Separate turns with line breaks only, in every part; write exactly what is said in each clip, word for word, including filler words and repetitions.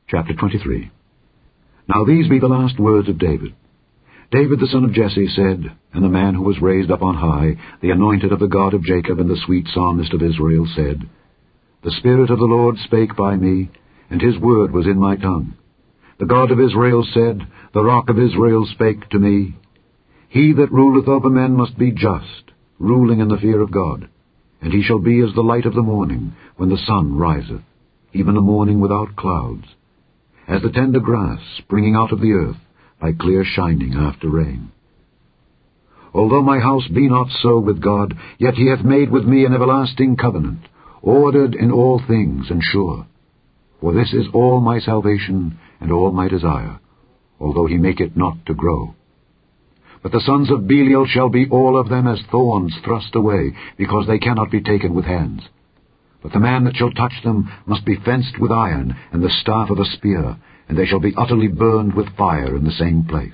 Chapter twenty-three. Now these be the last words of David. David the son of Jesse said, and the man who was raised up on high, the anointed of the God of Jacob and the sweet psalmist of Israel, said, The Spirit of the Lord spake by me, and his word was in my tongue. The God of Israel said, The rock of Israel spake to me, He that ruleth over men must be just, ruling in the fear of God. And he shall be as the light of the morning, when the sun riseth, even a morning without clouds, as the tender grass springing out of the earth, by clear shining after rain. Although my house be not so with God, yet he hath made with me an everlasting covenant, ordered in all things and sure. For this is all my salvation and all my desire, although he make it not to grow. But the sons of Belial shall be all of them as thorns thrust away, because they cannot be taken with hands. But the man that shall touch them must be fenced with iron, and the staff of a spear, and they shall be utterly burned with fire in the same place.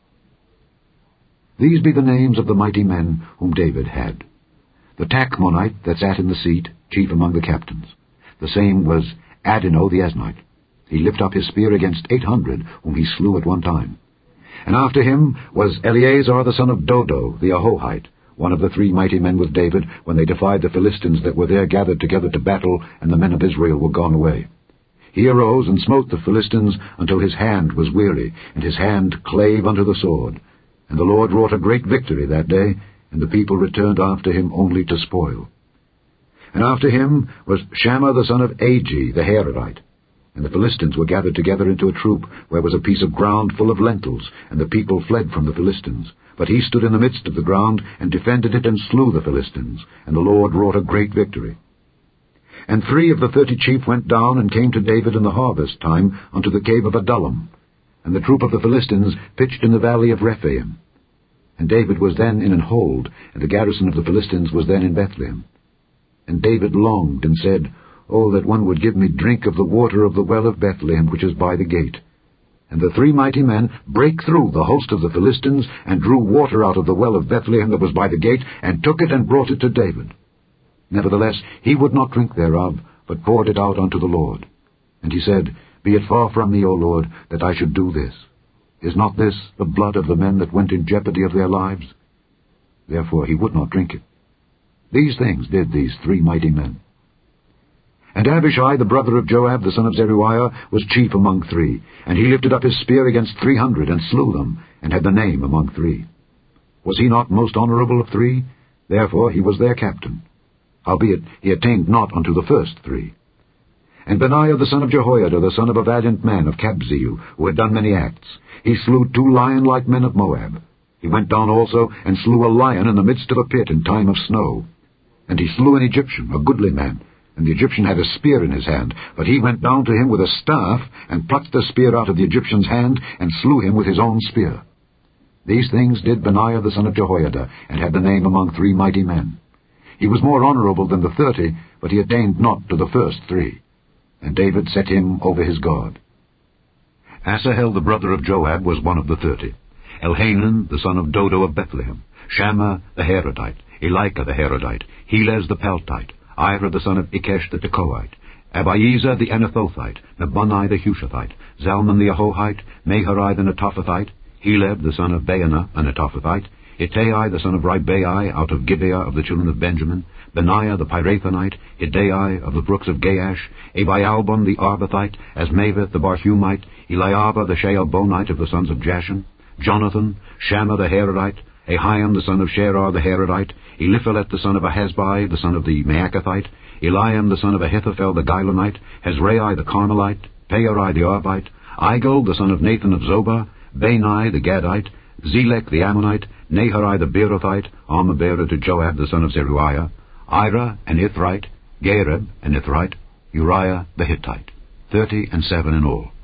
These be the names of the mighty men whom David had. The Tachmonite that sat in the seat, chief among the captains. The same was Adino the Eznite. He lifted up his spear against eight hundred, whom he slew at one time. And after him was Eleazar the son of Dodo the Ahohite, one of the three mighty men with David, when they defied the Philistines that were there gathered together to battle, and the men of Israel were gone away. He arose and smote the Philistines until his hand was weary, and his hand clave unto the sword. And the Lord wrought a great victory that day, and the people returned after him only to spoil. And after him was Shammah the son of Agi the Haradite. And the Philistines were gathered together into a troop, where was a piece of ground full of lentils, and the people fled from the Philistines. But he stood in the midst of the ground, and defended it, and slew the Philistines, and the Lord wrought a great victory. And three of the thirty chief went down, and came to David in the harvest time unto the cave of Adullam. And the troop of the Philistines pitched in the valley of Rephaim. And David was then in an hold, and the garrison of the Philistines was then in Bethlehem. And David longed, and said, Oh, that one would give me drink of the water of the well of Bethlehem, which is by the gate. And the three mighty men brake through the host of the Philistines, and drew water out of the well of Bethlehem that was by the gate, and took it and brought it to David. Nevertheless he would not drink thereof, but poured it out unto the Lord. And he said, Be it far from me, O Lord, that I should do this. Is not this the blood of the men that went in jeopardy of their lives? Therefore he would not drink it. These things did these three mighty men. And Abishai, the brother of Joab, the son of Zeruiah, was chief among three. And he lifted up his spear against three hundred, and slew them, and had the name among three. Was he not most honorable of three? Therefore he was their captain. Howbeit he attained not unto the first three. And Benaiah the son of Jehoiada, the son of a valiant man of Kabzeel, who had done many acts, he slew two lion-like men of Moab. He went down also, and slew a lion in the midst of a pit in time of snow. And he slew an Egyptian, a goodly man, and the Egyptian had a spear in his hand. But he went down to him with a staff, and plucked the spear out of the Egyptian's hand, and slew him with his own spear. These things did Benaiah the son of Jehoiada, and had the name among three mighty men. He was more honorable than the thirty, but he attained not to the first three. And David set him over his God. Asahel the brother of Joab was one of the thirty. Elhanan the son of Dodo of Bethlehem, Shammah the Haradite, Elika the Haradite, Helez the Peltite, Ira the son of Ikesh the Tekoite, Abiezer the Anathothite, Nabuni the Hushathite, Zalman the Ahohite, Maharai the Netophathite, Heleb the son of Baanah a Netophathite, Ittai the son of Ribai out of Gibeah of the children of Benjamin, Benaiah the Pirathonite, Hiddai of the brooks of Gaash, Abialbon the Arbathite, Asmaveth the Barhumite, Eliab the Shaalbonite of the sons of Jashan, Jonathan, Shammah the Haradite, Ahiam the son of Sherar the Haradite, Eliphalet the son of Ahasbai the son of the Maacathite, Eliam the son of Ahithophel the Gilonite, Hezrai the Carmelite, Peorai the Arbite, Igel the son of Nathan of Zobah, Bani the Gadite, Zelek the Ammonite, Naharai the Beerothite, armor-bearer to Joab the son of Zeruiah, Ira an Ithrite, Gareb an Ithrite, Uriah the Hittite, thirty and seven in all.